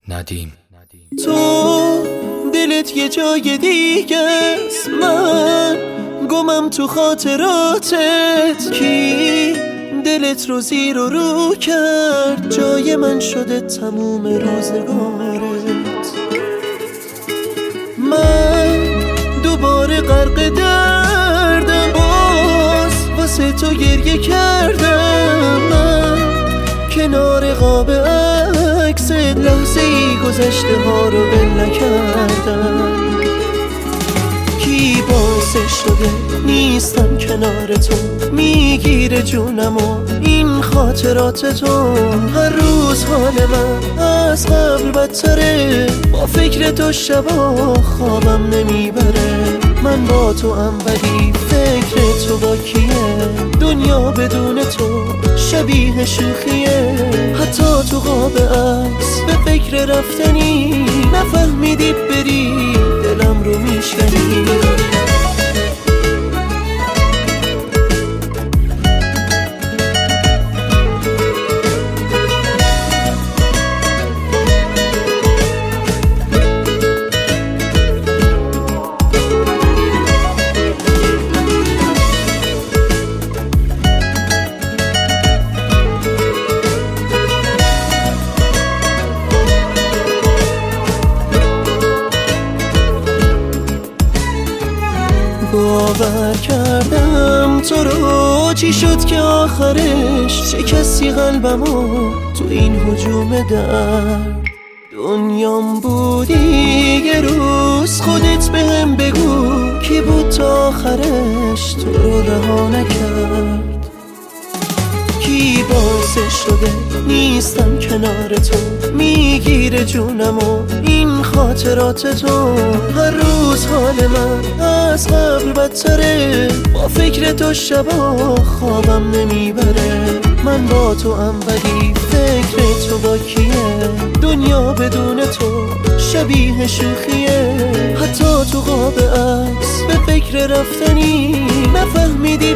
ندیم. تو دلت یه جای دیگه است، من گمم تو خاطراتت. کی دلت رو زیر و رو کرد، جای من شده تموم روزگارت. من دوباره غرق دردم، باز واسه تو گریه کردم. من کنار قاب عکست لحظه ای گذشته ها رو ول نکردم. کی باعث شده نیستم کنار تو، میگیره جونم و این خاطرات تو. هر روز حال من از قبل بدتره، با فکر تو شبا خوابم نمیبره. من با تو ام ولی فکر تو با کیه؟ دنیا بدون تو شبیه شوخیه. حتی تو قاب عکس به فکر رفتنی، نفهمیدی بری دلم رو میشکنی. باور کردم تو رو، چی شد که آخرش شکستی قلبمو تو این هجوم درد. دنیام بودی یه روز، خودت بهم بگو کی بود تا آخرش تو رو رها نکرد. کی باعث شده نیستم کنار تو، میگیره جونم و این خاطرات تو. هر روز حال من از قبل بدتره، با فکر تو شبا خوابم نمیبره. من با تو ام ولی فکر تو با کیه؟ دنیا بدون تو شبیه شوخیه. حتی تو قاب عکس به فکر رفتنی، نفهمیدی